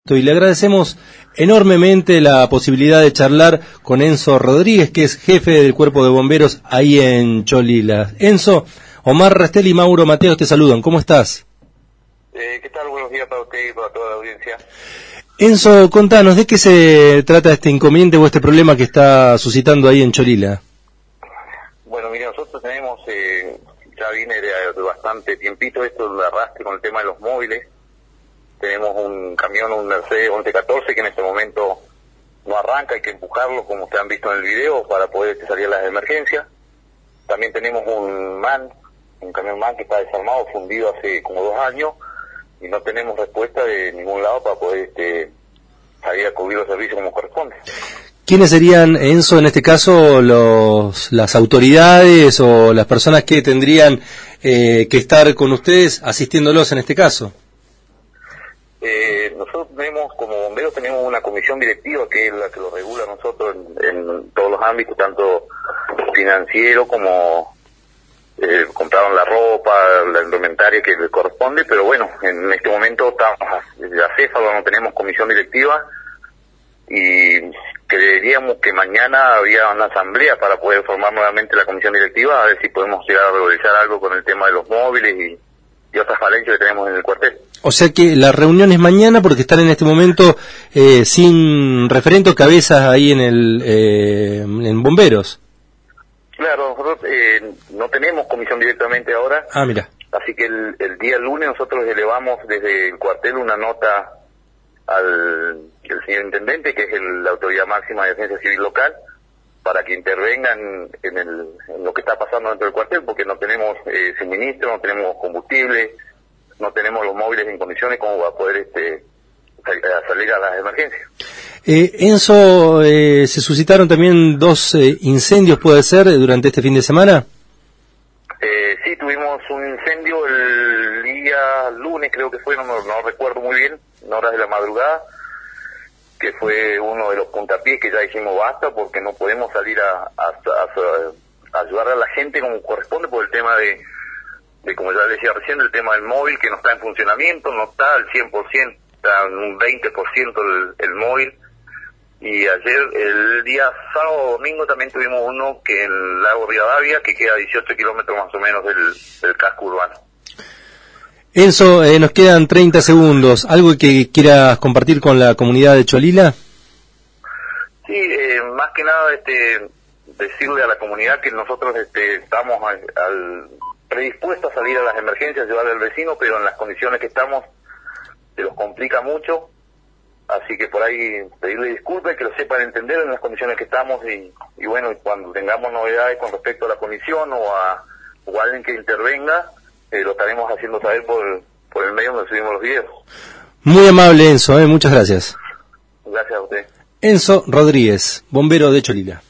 Y le agradecemos enormemente la posibilidad de charlar con Enzo Rodríguez, que es jefe del Cuerpo de Bomberos ahí en Cholila. Enzo, Omar Rastel y Mauro Mateos te saludan. ¿Cómo estás? ¿Qué tal? Buenos días para usted y para toda la audiencia. Enzo, contanos, ¿de qué se trata este inconveniente o este problema que está suscitando ahí en Cholila? Bueno, mire, nosotros tenemos, ya viene de bastante tiempito esto de arrastre con el tema de los móviles. Tenemos un camión, un Mercedes 1114 que en este momento no arranca, hay que empujarlo como ustedes han visto en el video para poder salir a las emergencias. También tenemos un camión MAN que está desarmado, fundido hace como 2 años y no tenemos respuesta de ningún lado para poder salir a cubrir los servicios como corresponde. ¿Quiénes serían, Enzo, en este caso, las autoridades o las personas que tendrían que estar con ustedes asistiéndolos en este caso? Nosotros tenemos, como bomberos, tenemos una comisión directiva que es la que lo regula a nosotros en todos los ámbitos, tanto financiero como compraron la ropa, la indumentaria que le corresponde, pero bueno, en este momento estamos desde acéfalo, no tenemos comisión directiva y creeríamos que mañana habría una asamblea para poder formar nuevamente la comisión directiva, a ver si podemos llegar a regularizar algo con el tema de los móviles y otras falencias que tenemos en el cuartel. O sea que la reunión es mañana porque están en este momento sin referente o cabezas ahí en bomberos. Claro, nosotros no tenemos comisión directamente ahora. Ah, mira. Así que el día lunes nosotros elevamos desde el cuartel una nota al señor intendente, que es la autoridad máxima de defensa civil local, para que intervengan en lo que está pasando dentro del cuartel, porque no tenemos suministro, no tenemos combustible, no tenemos los móviles en condiciones como para poder salir a las emergencias. Enzo, ¿se suscitaron también 2 incendios, puede ser, durante este fin de semana? Sí, tuvimos un incendio el día lunes, creo que fue, no recuerdo muy bien, en horas de la madrugada, que fue uno de los puntapiés que ya dijimos basta, porque no podemos salir a ayudar a la gente como corresponde por el tema de como ya decía recién, el tema del móvil que no está en funcionamiento, no está al 100%, está en un 20% el móvil. Y ayer, el día sábado o domingo, también tuvimos uno que en el lago Rivadavia, que queda a 18 kilómetros más o menos del casco urbano. Enzo, nos quedan 30 segundos. ¿Algo que quieras compartir con la comunidad de Cholila? Sí, más que nada decirle a la comunidad que nosotros estamos predispuestos a salir a las emergencias, ayudar al vecino, pero en las condiciones que estamos se los complica mucho. Así que por ahí pedirle disculpas, que lo sepan entender en las condiciones que estamos y bueno, cuando tengamos novedades con respecto a la comisión o alguien que intervenga, lo estaremos haciendo saber por el medio donde subimos los videos. Muy amable, Enzo, muchas gracias. Gracias a usted. Enzo Rodríguez, bombero de Cholila.